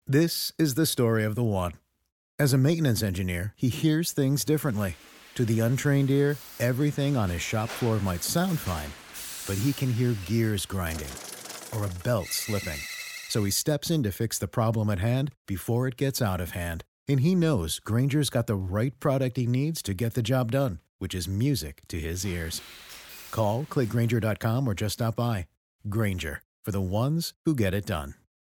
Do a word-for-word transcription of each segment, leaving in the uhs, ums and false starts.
This is the story of the one. As a maintenance engineer, he hears things differently. To the untrained ear, everything on his shop floor might sound fine, but he can hear gears grinding or a belt slipping. So he steps in to fix the problem at hand before it gets out of hand. And he knows Grainger's got the right product he needs to get the job done, which is music to his ears. Call, click Grainger dot com, or just stop by. Grainger, for the ones who get it done.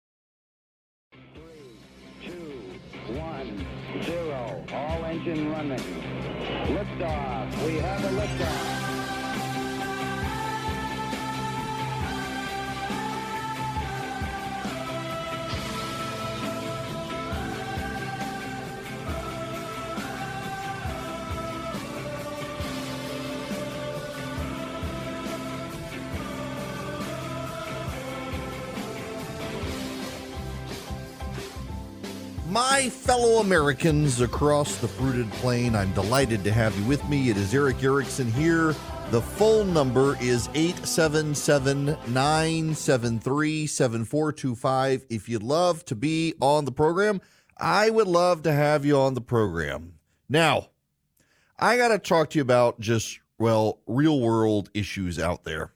One, zero, all engine running. Liftoff, we have a liftoff. My fellow Americans across the fruited plain, I'm delighted to have you with me. It is Erick Erickson here. The phone number is eight seven seven, nine seven three, seven four two five. If you'd love to be on the program, I would love to have you on the program. Now, I got to talk to you about just, well, real world issues out there,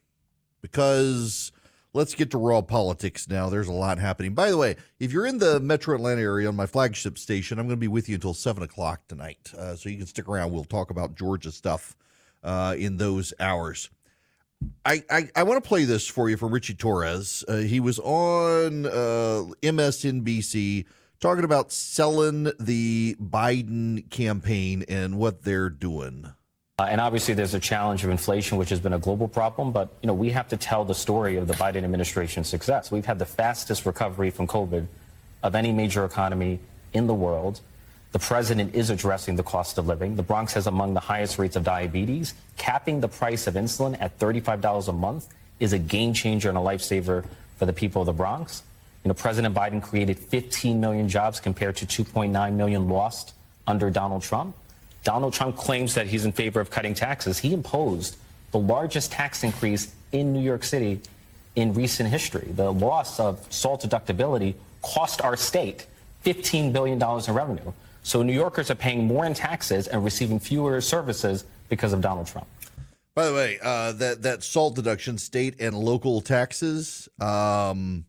because let's get to raw politics now. There's a lot happening. By the way, if you're in the metro Atlanta area on my flagship station, I'm going to be with you until seven o'clock tonight. Uh, so you can stick around. We'll talk about Georgia stuff uh, in those hours. I, I, I want to play this for you from Richie Torres. Uh, he was on uh, M S N B C talking about selling the Biden campaign and what they're doing. Uh, and obviously, there's a challenge of inflation, which has been a global problem. But, you know, we have to tell the story of the Biden administration's success. We've had the fastest recovery from COVID of any major economy in the world. The president is addressing the cost of living. The Bronx has among the highest rates of diabetes. Capping the price of insulin at thirty-five dollars a month is a game changer and a lifesaver for the people of the Bronx. You know, President Biden created fifteen million jobs compared to two point nine million lost under Donald Trump. Donald Trump claims that he's in favor of cutting taxes. He imposed the largest tax increase in New York City in recent history. The loss of SALT deductibility cost our state fifteen billion dollars in revenue. So New Yorkers are paying more in taxes and receiving fewer services because of Donald Trump. By the way, uh, that, that SALT deduction, state and local taxes, um,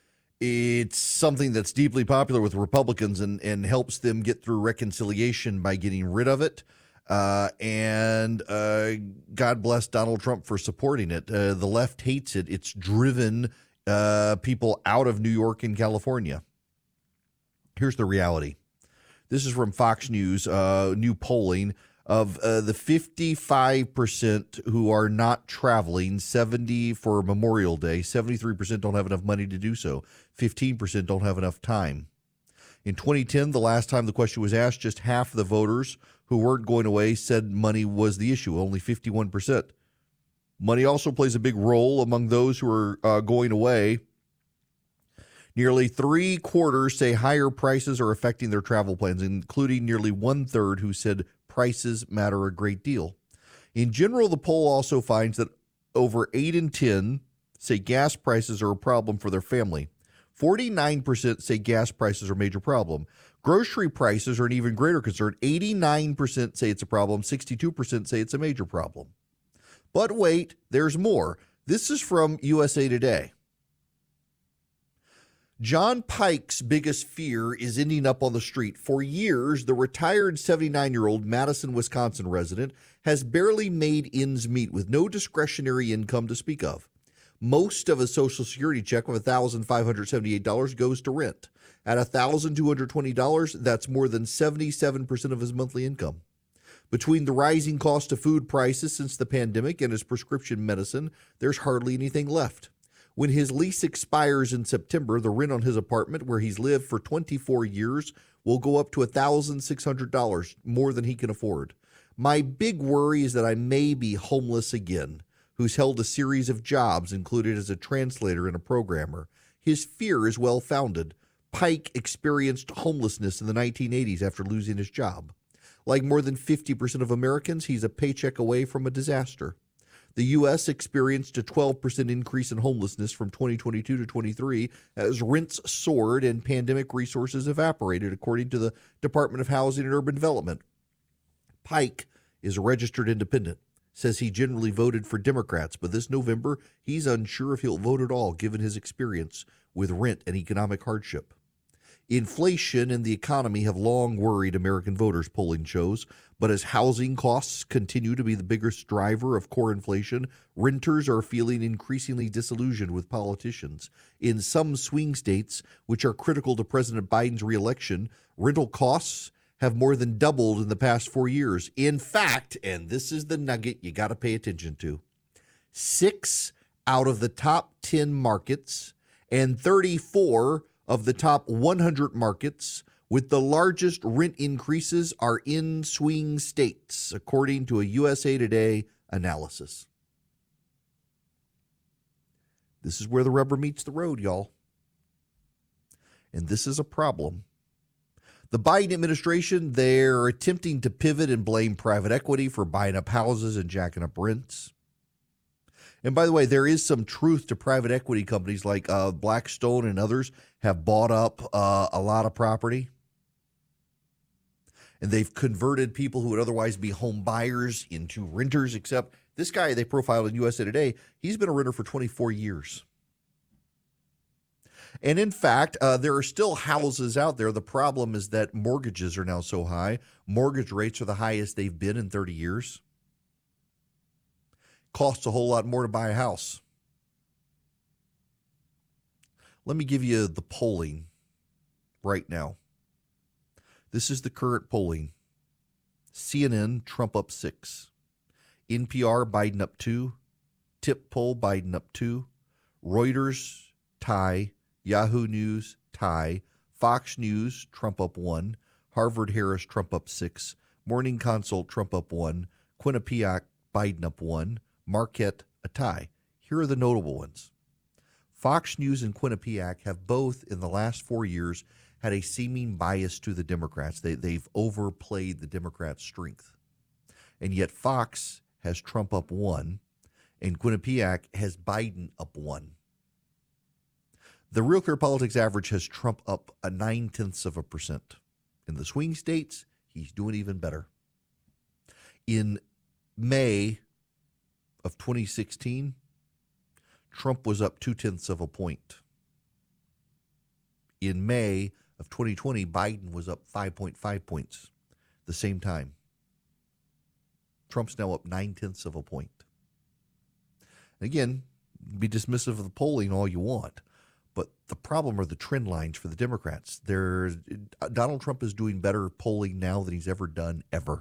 it's something that's deeply popular with Republicans and, and helps them get through reconciliation by getting rid of it. Uh, and uh, God bless Donald Trump for supporting it. Uh, the left hates it. It's driven uh, people out of New York and California. Here's the reality. This is from Fox News, uh, new polling of uh, the fifty-five percent who are not traveling, seventy for Memorial Day, seventy-three percent don't have enough money to do so, fifteen percent don't have enough time. In twenty ten, the last time the question was asked, just half of the voters who weren't going away said money was the issue, only fifty-one percent. Money also plays a big role among those who are uh, going away. Nearly three quarters say higher prices are affecting their travel plans, including nearly one third who said prices matter a great deal. In general, the poll also finds that over eight in ten say gas prices are a problem for their family. forty-nine percent say gas prices are a major problem. Grocery prices are an even greater concern. eighty-nine percent say it's a problem. sixty-two percent say it's a major problem. But wait, there's more. This is from U S A Today. John Pike's biggest fear is ending up on the street. For years, the retired seventy-nine-year-old Madison, Wisconsin resident has barely made ends meet with no discretionary income to speak of. Most of a Social Security check of one thousand five hundred seventy-eight dollars goes to rent. At one thousand two hundred twenty dollars, that's more than seventy-seven percent of his monthly income. Between the rising cost of food prices since the pandemic and his prescription medicine, there's hardly anything left. When his lease expires in September, the rent on his apartment, where he's lived for twenty-four years, will go up to one thousand six hundred dollars, more than he can afford. My big worry is that I may be homeless again, who's held a series of jobs, included as a translator and a programmer. His fear is well-founded. Pike experienced homelessness in the nineteen eighties after losing his job. Like more than fifty percent of Americans, he's a paycheck away from a disaster. The U S experienced a twelve percent increase in homelessness from twenty twenty-two to twenty-three as rents soared and pandemic resources evaporated, according to the Department of Housing and Urban Development. Pike is a registered independent, says he generally voted for Democrats, but this November he's unsure if he'll vote at all given his experience with rent and economic hardship. Inflation and the economy have long worried American voters, polling shows, but as housing costs continue to be the biggest driver of core inflation, renters are feeling increasingly disillusioned with politicians. In some swing states, which are critical to President Biden's reelection, rental costs have more than doubled in the past four years. In fact, and this is the nugget you got to pay attention to, six out of the top ten markets and thirty-four of the top one hundred markets with the largest rent increases are in swing states, according to a U S A Today analysis. This is where the rubber meets the road, y'all. And this is a problem. The Biden administration, they're attempting to pivot and blame private equity for buying up houses and jacking up rents. And by the way, there is some truth to private equity companies like uh, Blackstone and others have bought up uh, a lot of property. And they've converted people who would otherwise be home buyers into renters, except this guy they profiled in U S A Today, he's been a renter for twenty-four years. And in fact, uh, there are still houses out there. The problem is that mortgages are now so high. Mortgage rates are the highest they've been in thirty years. Costs a whole lot more to buy a house. Let me give you the polling right now. This is the current polling. C N N, Trump up six. N P R, Biden up two. Tip poll, Biden up two. Reuters, tie. Yahoo News, tie. Fox News, Trump up one. Harvard Harris, Trump up six. Morning Consult, Trump up one. Quinnipiac, Biden up one. Marquette, a tie. Here are the notable ones. Fox News and Quinnipiac have both, in the last four years, had a seeming bias to the Democrats. They, they've overplayed the Democrats' strength. And yet Fox has Trump up one, and Quinnipiac has Biden up one. The Real Clear Politics average has Trump up a nine-tenths of a percent. In the swing states, he's doing even better. In May of twenty sixteen, Trump was up two-tenths of a point. In May of twenty twenty, Biden was up five point five points the same time. Trump's now up nine-tenths of a point. Again, be dismissive of the polling all you want, but the problem are the trend lines for the Democrats. They're, Donald Trump is doing better polling now than he's ever done, ever.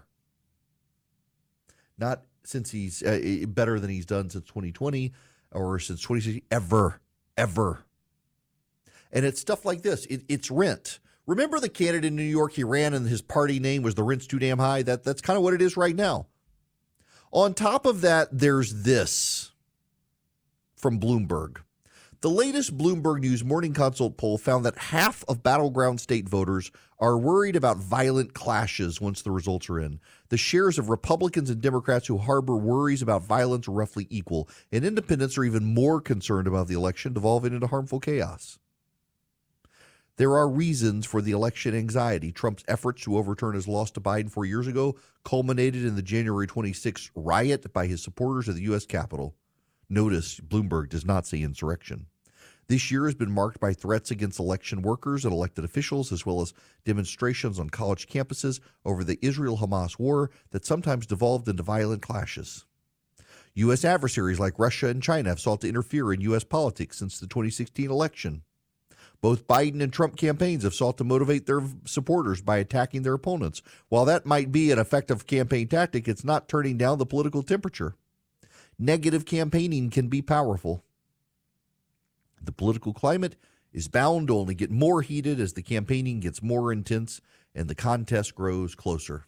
Not since he's uh, better than he's done since twenty twenty or since twenty sixteen, ever, ever. And it's stuff like this. It, it's rent. Remember the candidate in New York, he ran and his party name was the rent's too damn high? That, that's kind of what it is right now. On top of that, there's this from Bloomberg. The latest Bloomberg News Morning Consult poll found that half of battleground state voters are worried about violent clashes once the results are in. The shares of Republicans and Democrats who harbor worries about violence are roughly equal, and independents are even more concerned about the election devolving into harmful chaos. There are reasons for the election anxiety. Trump's efforts to overturn his loss to Biden four years ago culminated in the January twenty-sixth riot by his supporters at the U S Capitol. Notice Bloomberg does not say insurrection. This year has been marked by threats against election workers and elected officials, as well as demonstrations on college campuses over the Israel-Hamas war that sometimes devolved into violent clashes. U S adversaries like Russia and China have sought to interfere in U S politics since the twenty sixteen election. Both Biden and Trump campaigns have sought to motivate their supporters by attacking their opponents. While that might be an effective campaign tactic, it's not turning down the political temperature. Negative campaigning can be powerful. The political climate is bound to only get more heated as the campaigning gets more intense and the contest grows closer.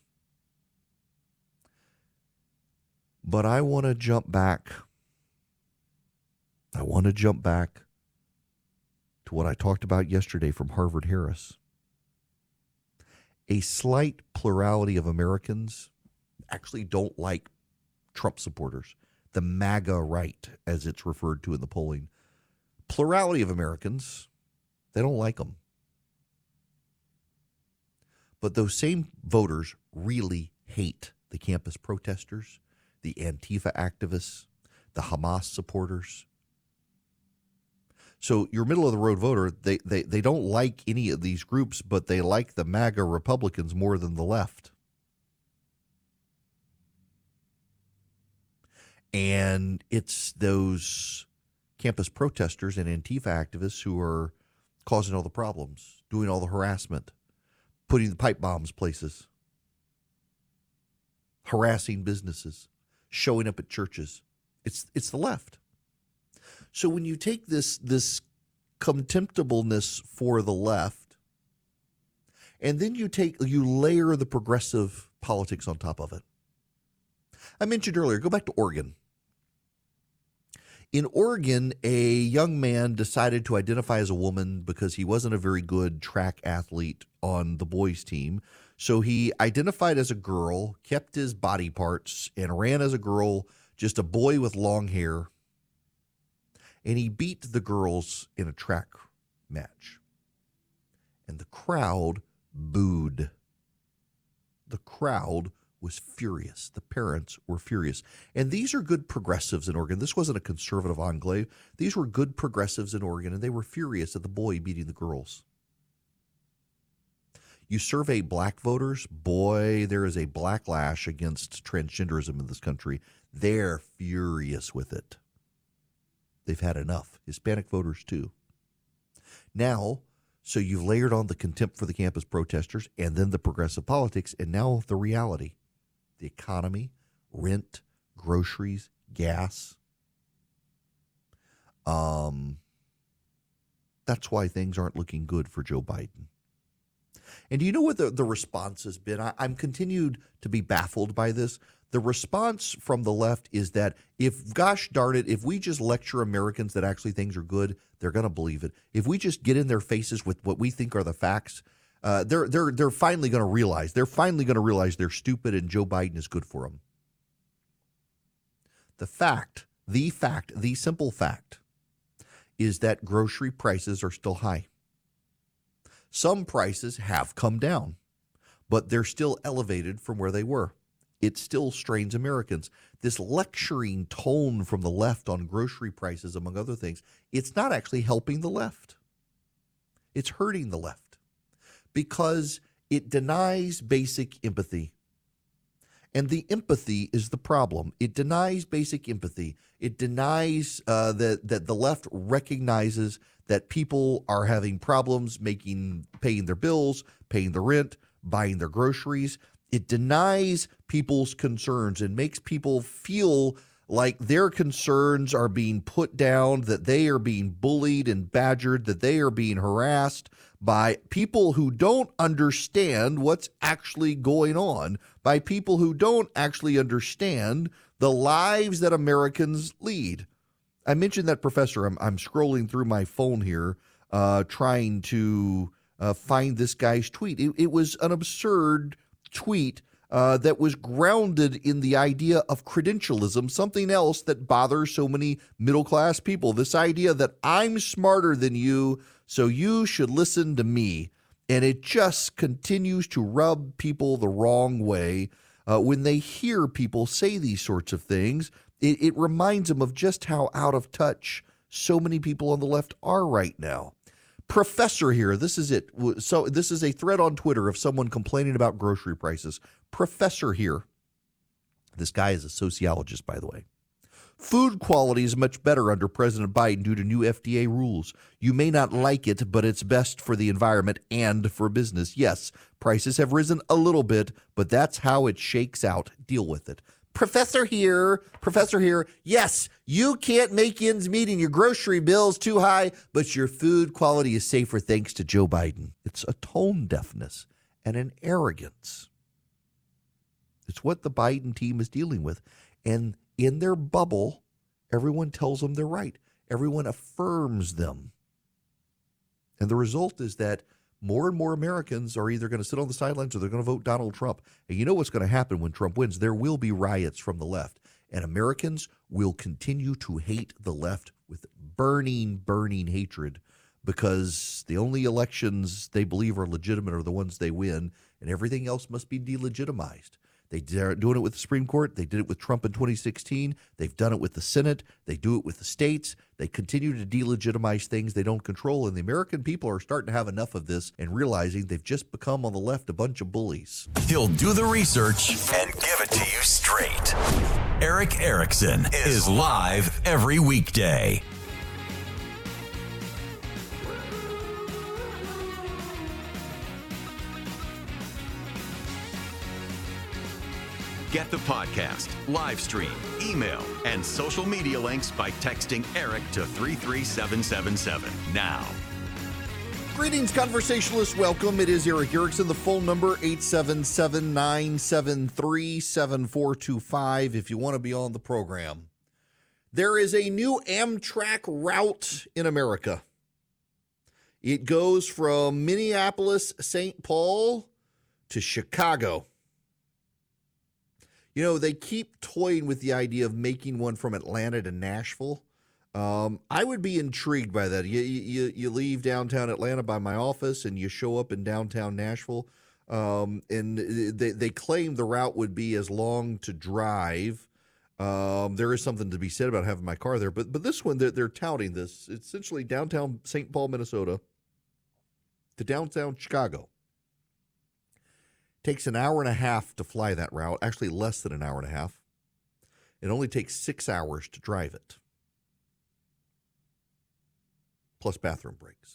But I want to jump back. I want to jump back to what I talked about yesterday from Harvard Harris. A slight plurality of Americans actually don't like Trump supporters. the MAGA right, as it's referred to in the polling. Plurality of Americans, they don't like them. But those same voters really hate the campus protesters, the Antifa activists, the Hamas supporters. So your middle-of-the-road voter, they, they, they don't like any of these groups, but they like the MAGA Republicans more than the left. And it's those campus protesters and Antifa activists who are causing all the problems, doing all the harassment, putting the pipe bombs places, harassing businesses, showing up at churches. It's it's the left. So when you take this this contemptibleness for the left, and then you take you layer the progressive politics on top of it. I mentioned earlier, go back to Oregon. In Oregon, a young man decided to identify as a woman because he wasn't a very good track athlete on the boys' team. So he identified as a girl, kept his body parts, and ran as a girl, just a boy with long hair. And he beat the girls in a track match. And the crowd booed. The crowd was furious. The parents were furious. And these are good progressives in Oregon. This wasn't a conservative enclave. These were good progressives in Oregon, and they were furious at the boy beating the girls. You survey black voters, boy, there is a backlash against transgenderism in this country. They're furious with it. They've had enough. Hispanic voters, too. Now, so you've layered on the contempt for the campus protesters and then the progressive politics, and now the reality. The economy, rent, groceries, gas. Um, that's why things aren't looking good for Joe Biden. And do you know what the, the response has been? I, I'm continued to be baffled by this. The response from the left is that if, gosh darn it, if we just lecture Americans that actually things are good, they're going to believe it. If we just get in their faces with what we think are the facts, uh, they're they're they're finally going to realize they're finally going to realize they're stupid and Joe Biden is good for them. The fact, the fact, the simple fact is that grocery prices are still high. Some prices have come down, but they're still elevated from where they were. It still strains Americans. This lecturing tone from the left on grocery prices, among other things, it's not actually helping the left. It's hurting the left because it denies basic empathy. And the empathy is the problem. It denies basic empathy. It denies uh, that, that the left recognizes that people are having problems making, paying their bills, paying the rent, buying their groceries. It denies people's concerns and makes people feel like their concerns are being put down, that they are being bullied and badgered, that they are being harassed by people who don't understand what's actually going on, by people who don't actually understand the lives that Americans lead. I mentioned that professor. I'm, I'm scrolling through my phone here, uh, trying to uh, find this guy's tweet. It, it was an absurd tweet uh, that was grounded in the idea of credentialism, something else that bothers so many middle-class people. This idea that I'm smarter than you, so you should listen to me. And it just continues to rub people the wrong way. Uh, when they hear people say these sorts of things, it, it reminds them of just how out of touch so many people on the left are right now. Professor here, this is it. So this is a thread on Twitter of someone complaining about grocery prices. Professor here, this guy is a sociologist, by the way. Food quality is much better under President Biden due to new F D A rules. You may not like it, but it's best for the environment and for business. Yes, prices have risen a little bit, but that's how it shakes out. Deal with it. Professor here, professor here, yes, you can't make ends meet and your grocery bill's too high, but your food quality is safer thanks to Joe Biden. It's a tone deafness and an arrogance. It's what the Biden team is dealing with. And in their bubble, everyone tells them they're right. Everyone affirms them. And the result is that more and more Americans are either going to sit on the sidelines or they're going to vote Donald Trump. And you know what's going to happen when Trump wins? There will be riots from the left. And Americans will continue to hate the left with burning, burning hatred because the only elections they believe are legitimate are the ones they win, and everything else must be delegitimized. They are doing it with the Supreme Court. They did it with Trump in twenty sixteen. They've done it with the Senate. They do it with the states. They continue to delegitimize things they don't control. And the American people are starting to have enough of this and realizing they've just become on the left a bunch of bullies. He'll do the research and give it to you straight. Erick Erickson is live every weekday. Get the podcast, live stream, email, and social media links by texting Eric to three three seven seven seven now. Greetings, conversationalists. Welcome. It is Erick Erickson. The phone number, eight seven seven, nine seven three, seven four two five if you want to be on the program. There is a new Amtrak route in America. It goes from Minneapolis, Saint Paul to Chicago. You know, they keep toying with the idea of making one from Atlanta to Nashville. Um, I would be intrigued by that. You, you you leave downtown Atlanta by my office and you show up in downtown Nashville. Um, and they, they claim the route would be as long to drive. Um, there is something to be said about having my car there. But but this one, they're, they're touting this. It's essentially downtown Saint Paul, Minnesota to downtown Chicago. Takes an hour and a half to fly that route, actually less than an hour and a half. It only takes six hours to drive it, plus bathroom breaks.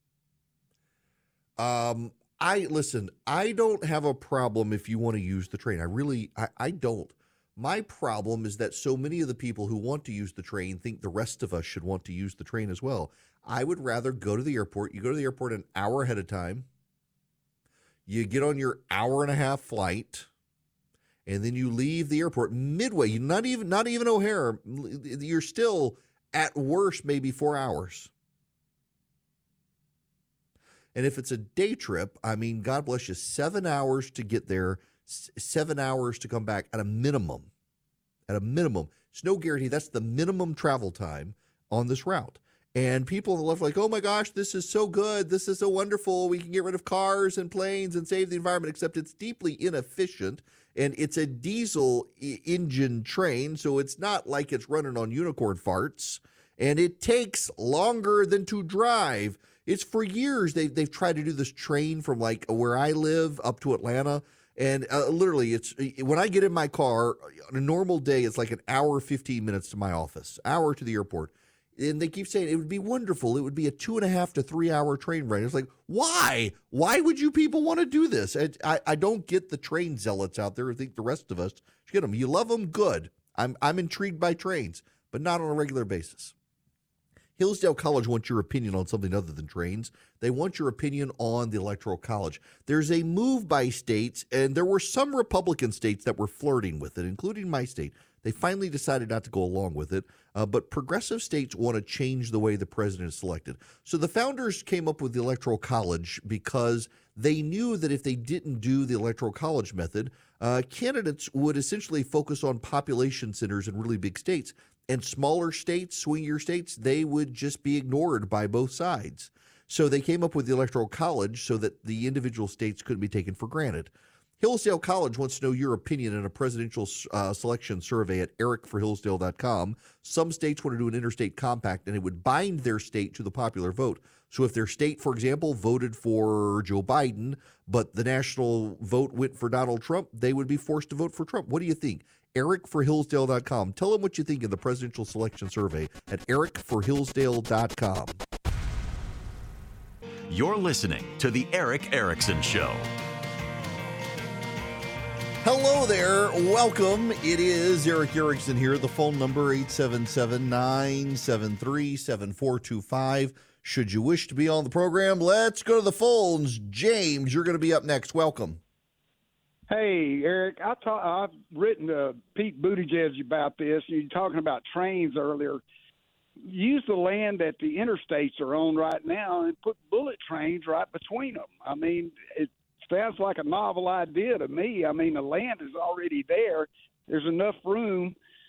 Um, I listen, I don't have a problem if you want to use the train. I really, I, I don't. My problem is that so many of the people who want to use the train think the rest of us should want to use the train as well. I would rather go to the airport. You go to the airport an hour ahead of time. You get on your hour and a half flight, and then you leave the airport midway. You're not even not even O'Hare. You're still at worst maybe four hours. And if it's a day trip, I mean, God bless you, seven hours to get there, seven hours to come back at a minimum. At a minimum, it's no guarantee. That's the minimum travel time on this route. And people on the left are like, oh my gosh, this is so good. This is so wonderful. We can get rid of cars and planes and save the environment, except it's deeply inefficient. And it's a diesel e- engine train, so it's not like it's running on unicorn farts. And it takes longer than to drive. It's for years they've, they've tried to do this train from like where I live up to Atlanta. And uh, literally, it's when I get in my car, on a normal day, it's like an hour, fifteen minutes to my office, hour to the airport. And they keep saying it would be wonderful. It would be a two and a half to three hour train ride. It's like, why? Why would you people want to do this? I, I, I don't get the train zealots out there. I think the rest of us should get them. You love them, good. I'm I'm intrigued by trains, but not on a regular basis. Hillsdale College wants your opinion on something other than trains. They want your opinion on the Electoral College. There's a move by states, and there were some Republican states that were flirting with it, including my state. They finally decided not to go along with it, uh, but progressive states want to change the way the president is selected. So the founders came up with the Electoral College because they knew that if they didn't do the Electoral College method, uh, candidates would essentially focus on population centers in really big states. And smaller states, swingier states, they would just be ignored by both sides. So they came up with the Electoral College so that the individual states couldn't be taken for granted. Hillsdale College wants to know your opinion in a presidential uh, selection survey at eric for hillsdale dot com. Some states want to do an interstate compact, and it would bind their state to the popular vote. So if their state, for example, voted for Joe Biden, but the national vote went for Donald Trump, they would be forced to vote for Trump. What do you think? eric for hillsdale dot com. Tell them what you think in the presidential selection survey at eric for hillsdale dot com. You're listening to The Erick Erickson Show. Hello there. Welcome. It is Erick Erickson here. The phone number eight seven seven, nine seven three, seven four two five. Should you wish to be on the program, let's go to the phones. James, you're going to be up next. Welcome. Hey, Eric, I ta- I've written to Pete Buttigieg about this. You were talking about trains earlier. Use the land that the interstates are on right now and put bullet trains right between them. I mean, it sounds like a novel idea to me. I mean, the land is already there. There's enough room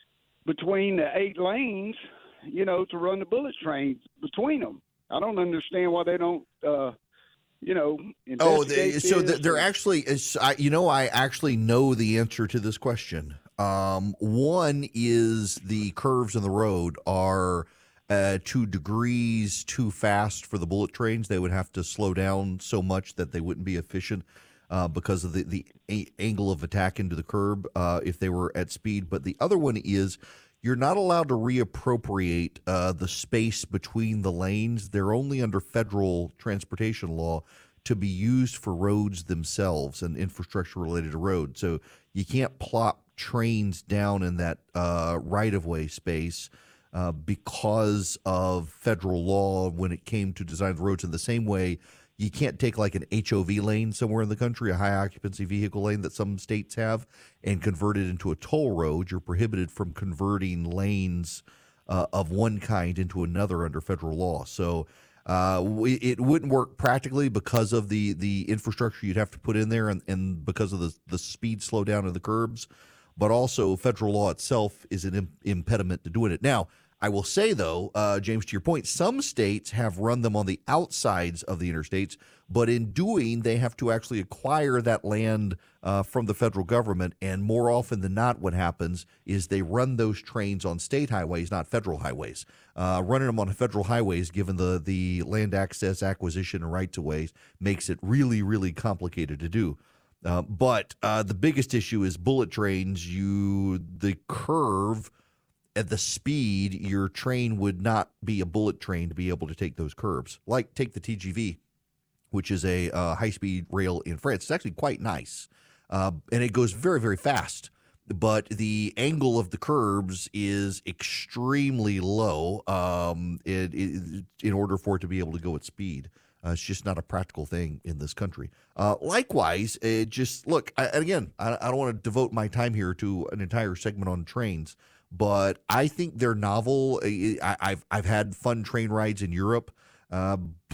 between the eight lanes, you know, to run the bullet trains between them. I don't understand why they don't, uh, you know, oh, they, so this. they're actually, you know, I actually know the answer to this question. Um, one is the curves in the road are uh, two degrees too fast for the bullet trains. They would have to slow down so much that they wouldn't be efficient uh, because of the, the a- angle of attack into the curb uh, if they were at speed. But the other one is you're not allowed to reappropriate uh, the space between the lanes. They're only under federal transportation law to be used for roads themselves and infrastructure related to roads. So you can't plop trains down in that uh, right-of-way space uh, because of federal law when it came to design the roads. In the same way, you can't take like an H O V lane somewhere in the country, a high-occupancy vehicle lane that some states have, and convert it into a toll road. You're prohibited from converting lanes uh, of one kind into another under federal law. So uh, it wouldn't work practically because of the, the infrastructure you'd have to put in there and, and because of the, the speed slowdown of the curbs. But also federal law itself is an im- impediment to doing it. Now, I will say, though, uh, James, to your point, some states have run them on the outsides of the interstates, but in doing, they have to actually acquire that land uh, from the federal government. And more often than not, what happens is they run those trains on state highways, not federal highways. Uh, running them on federal highways, given the, the land access, acquisition, and rights-of-ways, makes it really, really complicated to do. Uh, but uh, the biggest issue is bullet trains. You the curve at the speed, your train would not be a bullet train to be able to take those curves. Like take the T G V, which is a uh, high-speed rail in France. It's actually quite nice, uh, and it goes very, very fast. But the angle of the curbs is extremely low um, it, it, in order for it to be able to go at speed. Uh, it's just not a practical thing in this country. Uh, likewise, it just look, I, and again, I, I don't want to devote my time here to an entire segment on trains, but I think they're novel. I, I've I've had fun train rides in Europe, uh,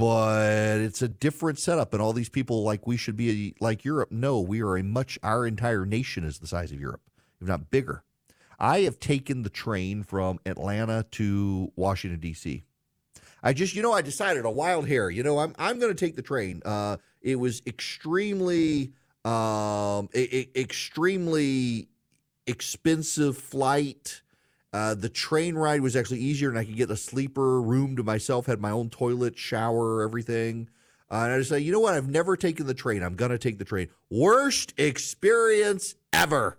but it's a different setup. And all these people like we should be like Europe. No, we are a much. Our entire nation is the size of Europe, if not bigger. I have taken the train from Atlanta to Washington D C I just, you know, I decided a wild hair. You know, I'm I'm going to take the train. Uh, it was extremely, um, a, a, extremely expensive flight. Uh, the train ride was actually easier, and I could get a sleeper room to myself. Had my own toilet, shower, everything. Uh, and I just say, you know what? I've never taken the train. I'm going to take the train. Worst experience ever.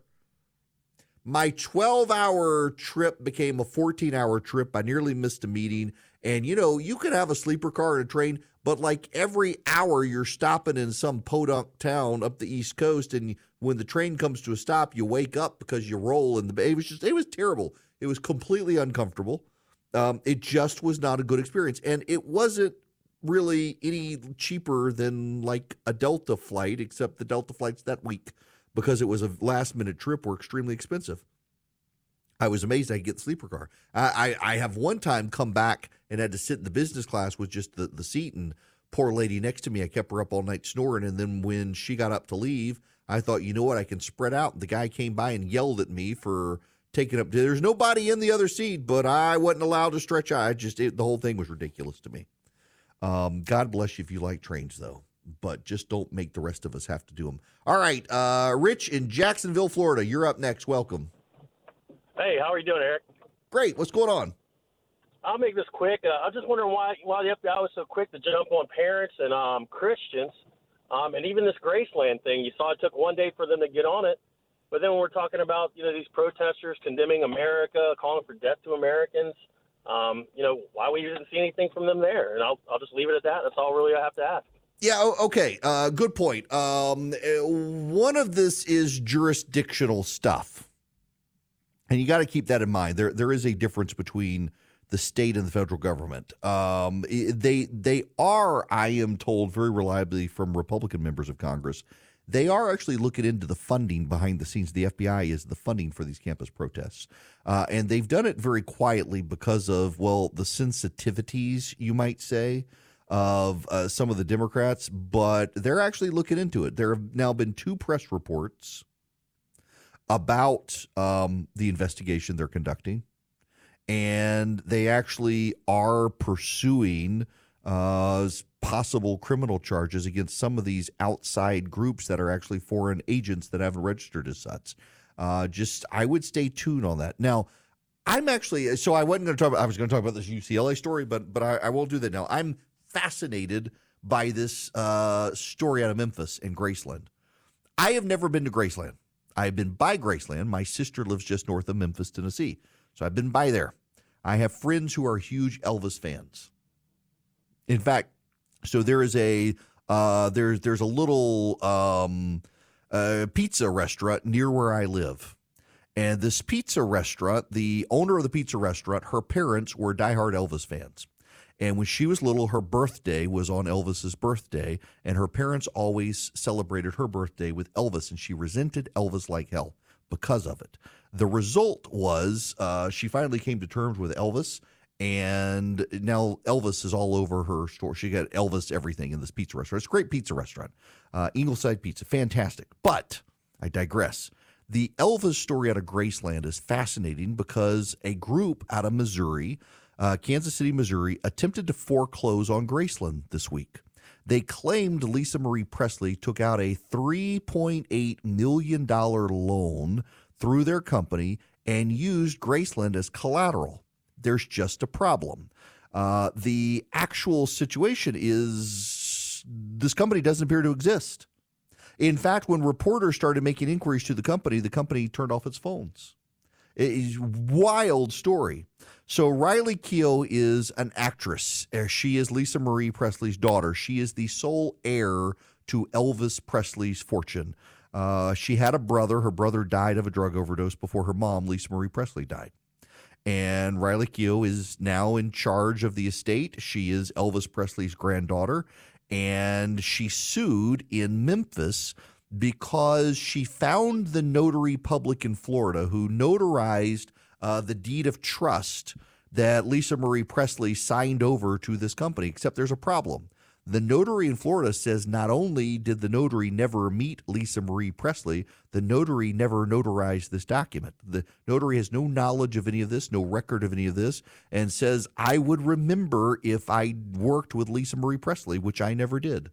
My twelve-hour trip became a fourteen-hour trip. I nearly missed a meeting. And, you know, you could have a sleeper car and a train, but like every hour you're stopping in some podunk town up the East Coast, and when the train comes to a stop, you wake up because you roll in the bay. It was just, it was terrible. It was completely uncomfortable. Um, it just was not a good experience. And it wasn't really any cheaper than like a Delta flight, except the Delta flights that week, because it was a last-minute trip, were extremely expensive. I was amazed I could get the sleeper car. I, I, I have one time come back and had to sit in the business class with just the, the seat, and poor lady next to me, I kept her up all night snoring, and then when she got up to leave, I thought, you know what, I can spread out. The guy came by and yelled at me for taking up. There's nobody in the other seat, but I wasn't allowed to stretch out. I just it, the whole thing was ridiculous to me. Um, God bless you if you like trains, though, but just don't make the rest of us have to do them. All right, uh, Rich in Jacksonville, Florida, you're up next. Welcome. Hey, how are you doing, Eric? Great. What's going on? I'll make this quick. Uh, I was just wondering why why the F B I was so quick to jump on parents and um, Christians, um, and even this Graceland thing. You saw it took one day for them to get on it, but then when we're talking about you know these protesters condemning America, calling for death to Americans, um, you know why we didn't see anything from them there. And I'll I'll just leave it at that. That's all really I have to ask. Yeah, okay. Uh, good point. Um, one of this is jurisdictional stuff. And you got to keep that in mind. There, there is a difference between the state and the federal government. Um, they, they are, I am told very reliably from Republican members of Congress, they are actually looking into the funding behind the scenes. The F B I is the funding for these campus protests. Uh, and they've done it very quietly because of, well, the sensitivities, you might say, of uh, some of the Democrats. But they're actually looking into it. There have now been two press reports about um, the investigation they're conducting. And they actually are pursuing uh, possible criminal charges against some of these outside groups that are actually foreign agents that haven't registered as such. Uh, just, I would stay tuned on that. Now, I'm actually, so I wasn't going to talk about, I was going to talk about this U C L A story, but but I, I won't do that now. I'm fascinated by this uh, story out of Memphis and Graceland. I have never been to Graceland. I've been by Graceland. My sister lives just north of Memphis, Tennessee. So I've been by there. I have friends who are huge Elvis fans. In fact, so there is a uh, there's there's a little um, uh, pizza restaurant near where I live. And this pizza restaurant, the owner of the pizza restaurant, her parents were diehard Elvis fans. And when she was little, her birthday was on Elvis's birthday, and her parents always celebrated her birthday with Elvis, and she resented Elvis like hell because of it. The result was uh, she finally came to terms with Elvis, and now Elvis is all over her store. She got Elvis everything in this pizza restaurant. It's a great pizza restaurant, uh, Ingleside Pizza, fantastic. But I digress. The Elvis story out of Graceland is fascinating because a group out of Missouri, uh, Kansas City, Missouri, attempted to foreclose on Graceland this week. They claimed Lisa Marie Presley took out a three point eight million dollars loan through their company and used Graceland as collateral. There's just a problem. Uh, the actual situation is this company doesn't appear to exist. In fact, when reporters started making inquiries to the company, the company turned off its phones. It's a wild story. So Riley Keough is an actress. She is Lisa Marie Presley's daughter. She is the sole heir to Elvis Presley's fortune. Uh, she had a brother. Her brother died of a drug overdose before her mom, Lisa Marie Presley, died. And Riley Keough is now in charge of the estate. She is Elvis Presley's granddaughter. And she sued in Memphis because she found the notary public in Florida who notarized uh, the deed of trust that Lisa Marie Presley signed over to this company, except there's a problem. The notary in Florida says not only did the notary never meet Lisa Marie Presley, the notary never notarized this document. The notary has no knowledge of any of this, no record of any of this, and says, I would remember if I worked with Lisa Marie Presley, which I never did.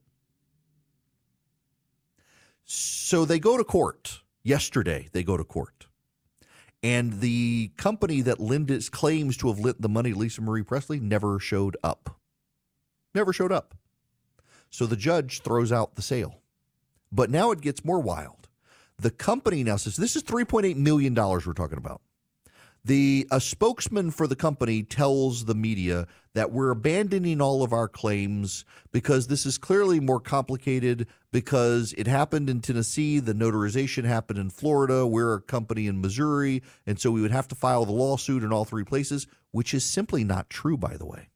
So they go to court. Yesterday, they go to court. And the company that lended, claims to have lent the money to Lisa Marie Presley never showed up. Never showed up. So the judge throws out the sale. But now it gets more wild. The company now says, this is three point eight million dollars we're talking about. The a spokesman for the company tells the media that we're abandoning all of our claims because this is clearly more complicated because it happened in Tennessee, the notarization happened in Florida, we're a company in Missouri, and so we would have to file the lawsuit in all three places, which is simply not true, by the way.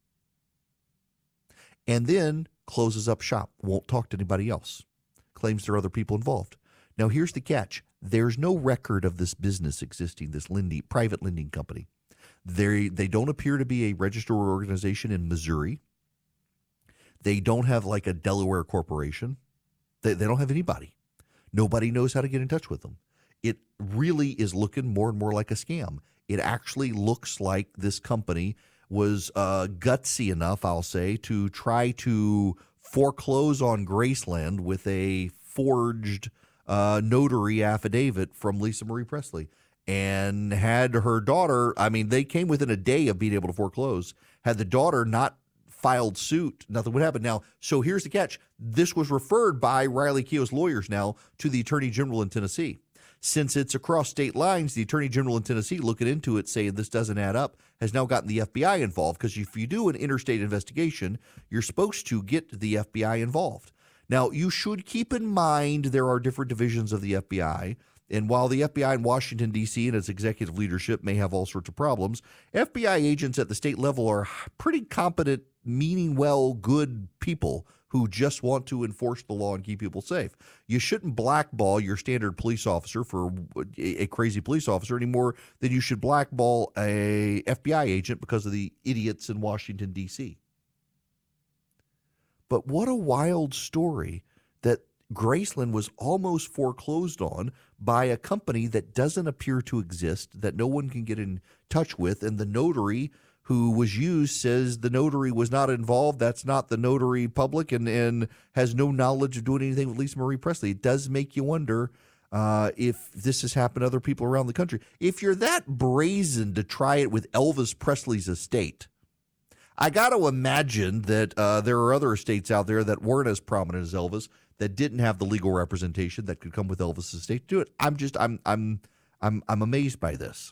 And then closes up shop, won't talk to anybody else, claims there are other people involved. Now, here's the catch. There's no record of this business existing, this lending, private lending company. They, they don't appear to be a registered organization in Missouri. They don't have like a Delaware corporation. They, they don't have anybody. Nobody knows how to get in touch with them. It really is looking more and more like a scam. It actually looks like this company was uh, gutsy enough, I'll say, to try to foreclose on Graceland with a forged uh, notary affidavit from Lisa Marie Presley, and had her daughter, I mean, they came within a day of being able to foreclose. Had the daughter not filed suit, nothing would happen. Now, so here's the catch. This was referred by Riley Keough's lawyers now to the Attorney General in Tennessee. Since it's across state lines, the Attorney General in Tennessee, looking into it, saying this doesn't add up, has now gotten the F B I involved, because if you do an interstate investigation, you're supposed to get the F B I involved. Now, you should keep in mind there are different divisions of the F B I, and while the F B I in Washington, D C and its executive leadership may have all sorts of problems, F B I agents at the state level are pretty competent, meaning well, good people who just want to enforce the law and keep people safe. You shouldn't blackball your standard police officer for a, a crazy police officer any more than you should blackball a F B I agent because of the idiots in Washington, D C. But what a wild story that Graceland was almost foreclosed on by a company that doesn't appear to exist, that no one can get in touch with, and the notary who was used says the notary was not involved. That's not the notary public, and, and has no knowledge of doing anything with Lisa Marie Presley. It does make you wonder uh, if this has happened to other people around the country. If you're that brazen to try it with Elvis Presley's estate, I got to imagine that uh, there are other estates out there that weren't as prominent as Elvis, that didn't have the legal representation that could come with Elvis' estate to do it. I'm just, I'm, I'm, I'm, I'm amazed by this.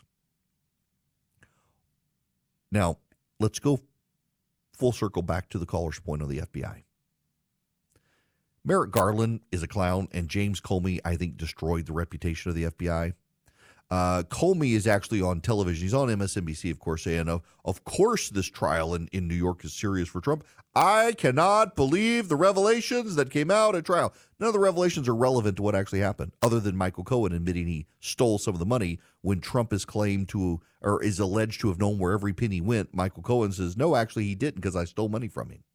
Now, let's go full circle back to the caller's point on the F B I. Merrick Garland is a clown, and James Comey, I think, destroyed the reputation of the F B I. Uh, Comey is actually on television. He's on M S N B C, of course, saying, of, of course, this trial in, in New York is serious for Trump. I cannot believe the revelations that came out at trial. None of the revelations are relevant to what actually happened, other than Michael Cohen admitting he stole some of the money when Trump is claimed to, or is alleged to have known where every penny went. Michael Cohen says, no, actually he didn't, because I stole money from him.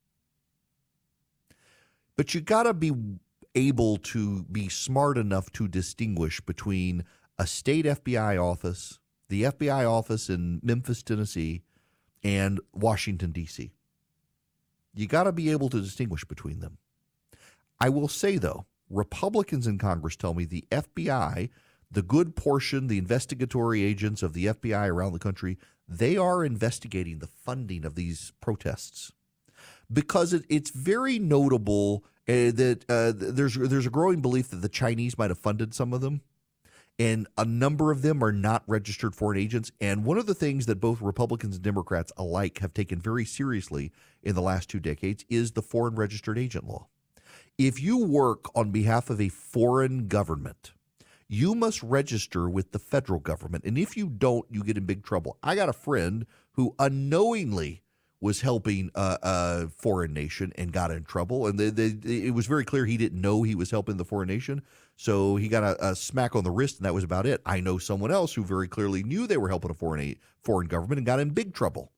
But you got to be able to be smart enough to distinguish between a state F B I office, the F B I office in Memphis, Tennessee, and Washington, D C. You got to be able to distinguish between them. I will say, though, Republicans in Congress tell me the F B I, the good portion, the investigatory agents of the F B I around the country, they are investigating the funding of these protests. Because it, it's very notable uh, that uh, there's there's a growing belief that the Chinese might have funded some of them. And a number of them are not registered foreign agents. And one of the things that both Republicans and Democrats alike have taken very seriously in the last two decades is the foreign registered agent law. If you work on behalf of a foreign government, you must register with the federal government. And if you don't, you get in big trouble. I got a friend who unknowingly was helping a, a foreign nation and got in trouble. And they, they, it was very clear he didn't know he was helping the foreign nation. So he got a, a smack on the wrist, and that was about it. I know someone else who very clearly knew they were helping a foreign foreign government and got in big trouble.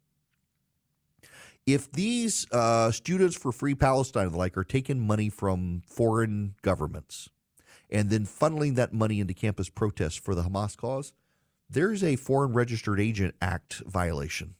If these uh, students for Free Palestine and the like are taking money from foreign governments and then funneling that money into campus protests for the Hamas cause, there's a Foreign Registered Agent Act violation.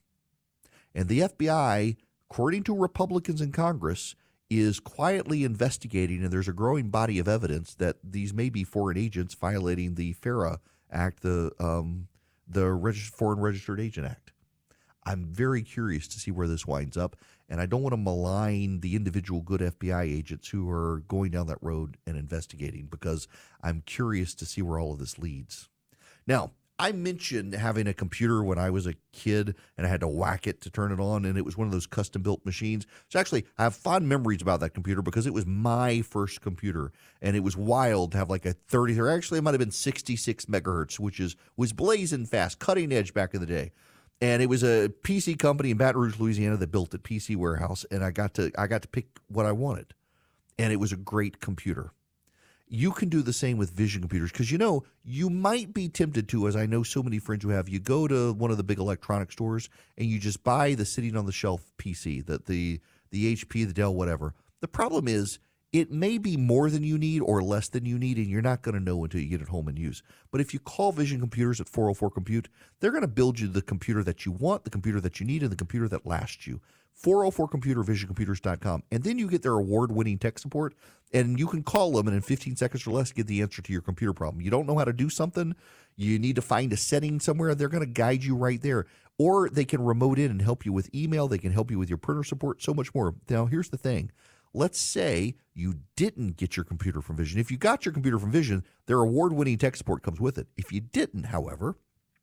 And the F B I, according to Republicans in Congress, is quietly investigating, and there's a growing body of evidence that these may be foreign agents violating the FARA Act, the um, the Reg- Foreign Registered Agent Act. I'm very curious to see where this winds up, and I don't want to malign the individual good F B I agents who are going down that road and investigating, because I'm curious to see where all of this leads. Now, I mentioned having a computer when I was a kid, and I had to whack it to turn it on, and it was one of those custom-built machines. So actually, I have fond memories about that computer because it was my first computer, and it was wild to have like a thirty, or actually it might have been sixty-six megahertz, which is was blazing fast, cutting edge back in the day. And it was a P C company in Baton Rouge, Louisiana that built it, P C Warehouse, and I got to I got to pick what I wanted, and it was a great computer. You can do the same with Vision computers, because, you know, you might be tempted to, as I know so many friends who have, you go to one of the big electronic stores and you just buy the sitting on the shelf P C, the, the, the H P, the Dell, whatever. The problem is it may be more than you need or less than you need, and you're not going to know until you get it home and use. But if you call Vision Computers at four oh four Compute, they're going to build you the computer that you want, the computer that you need, and the computer that lasts you. four oh four Computer, vision computers dot com. And then you get their award-winning tech support, and you can call them, and in fifteen seconds or less, get the answer to your computer problem. You don't know how to do something, you need to find a setting somewhere, they're going to guide you right there. Or they can remote in and help you with email, they can help you with your printer support, so much more. Now, here's the thing. Let's say you didn't get your computer from Vision. If you got your computer from Vision, their award-winning tech support comes with it. If you didn't, however,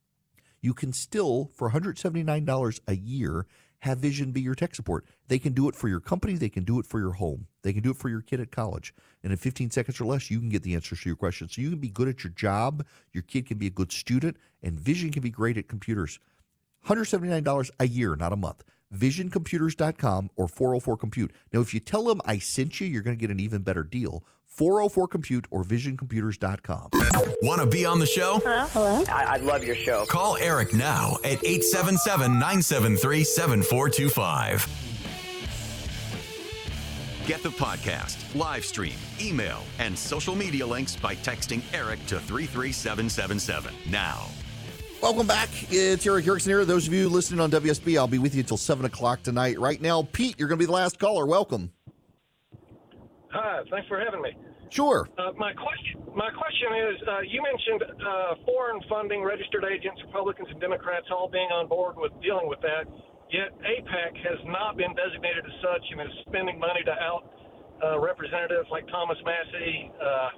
you can still, for one hundred seventy-nine dollars a year, have Vision be your tech support. They can do it for your company. They can do it for your home. They can do it for your kid at college. And in fifteen seconds or less, you can get the answers to your questions. So you can be good at your job. Your kid can be a good student. And Vision can be great at computers. one hundred seventy-nine dollars a year, not a month. vision computers dot com or four oh four Compute. Now, if you tell them I sent you, you're going to get an even better deal. four oh four Compute or vision computers dot com. Want to be on the show? Hello? Hello? I, I love your show. Call Eric now at eight seven seven, nine seven three, seven four two five. Get the podcast, live stream, email, and social media links by texting Eric to three three seven seven seven now. Welcome back. It's Eric Erickson here. Those of you listening on W S B, I'll be with you until seven o'clock tonight. Right now, Pete, you're going to be the last caller. Welcome. Hi, thanks for having me. Sure. Uh, my question, my question is, uh, you mentioned uh, foreign funding, registered agents, Republicans and Democrats all being on board with dealing with that. Yet AIPAC has not been designated as such and is spending money to out uh, representatives like Thomas Massey. Uh,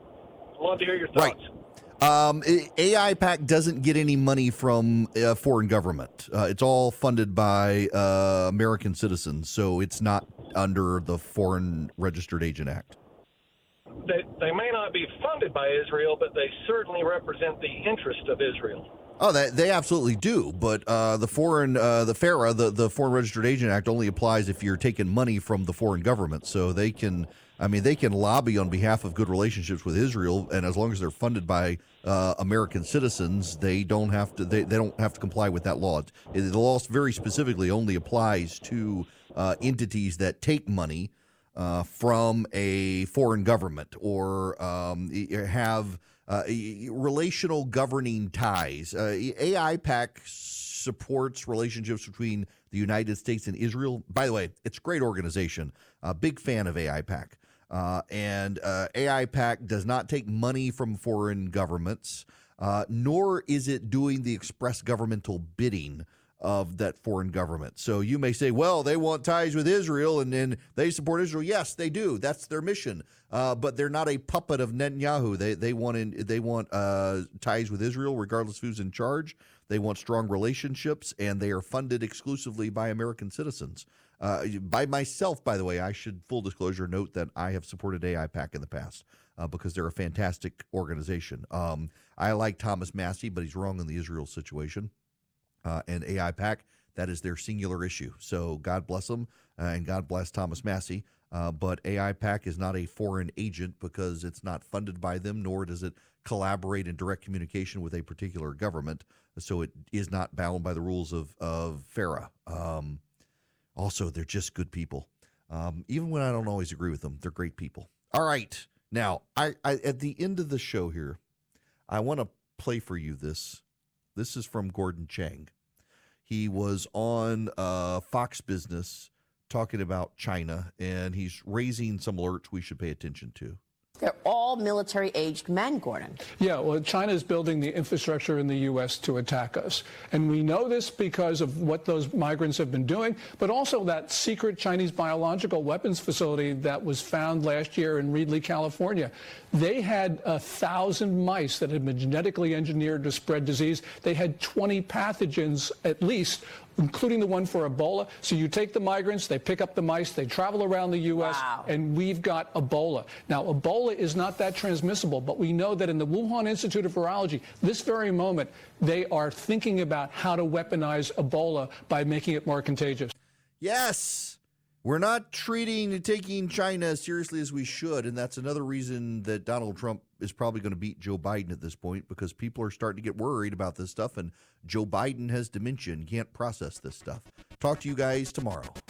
love to hear your thoughts. Right. Um, AIPAC doesn't get any money from uh, foreign government. Uh, it's all funded by uh, American citizens, so it's not under the Foreign Registered Agent Act. They, they may not be funded by Israel, but they certainly represent the interest of Israel. Oh, they, they absolutely do. But uh, the foreign, uh, the FARA, the, the Foreign Registered Agent Act only applies if you're taking money from the foreign government. So they can, I mean, they can lobby on behalf of good relationships with Israel, and as long as they're funded by uh, American citizens, they don't have to. They, they don't have to comply with that law. The law very specifically only applies to uh, entities that take money uh, from a foreign government or um, have. Uh, relational governing ties. Uh, AIPAC supports relationships between the United States and Israel. By the way, it's a great organization. A big fan of AIPAC. Uh, and uh, AIPAC does not take money from foreign governments, uh, nor is it doing the express governmental bidding of that foreign government. So you may say, well, they want ties with Israel and then they support Israel. Yes, they do. That's their mission. Uh, but they're not a puppet of Netanyahu. They they want in, they want uh, ties with Israel, regardless of who's in charge. They want strong relationships, and they are funded exclusively by American citizens. Uh, by myself, by the way, I should full disclosure note that I have supported AIPAC in the past uh, because they're a fantastic organization. Um, I like Thomas Massey, but he's wrong in the Israel situation. Uh, and AIPAC, that is their singular issue. So God bless them, uh, and God bless Thomas Massey. Uh, but AIPAC is not a foreign agent because it's not funded by them, nor does it collaborate in direct communication with a particular government. So it is not bound by the rules of, of FARA. Um, also, they're just good people. Um, even when I don't always agree with them, they're great people. All right. Now, I, I at the end of the show here, I want to play for you this. This is from Gordon Chang. He was on uh, Fox Business talking about China, and he's raising some alerts we should pay attention to. They're all military-aged men, Gordon. Yeah, well, China is building the infrastructure in the U S to attack us. And we know this because of what those migrants have been doing, but also that secret Chinese biological weapons facility that was found last year in Reedley, California. They had a thousand mice that had been genetically engineered to spread disease. They had twenty pathogens at least, including the one for Ebola. So you take the migrants, they pick up the mice, they travel around the U S, wow. and we've got Ebola. Now, Ebola is not that transmissible, but we know that in the Wuhan Institute of Virology, this very moment, they are thinking about how to weaponize Ebola by making it more contagious. Yes. We're not treating and taking China as seriously as we should, and that's another reason that Donald Trump is probably going to beat Joe Biden at this point, because people are starting to get worried about this stuff, and Joe Biden has dementia and can't process this stuff. Talk to you guys tomorrow.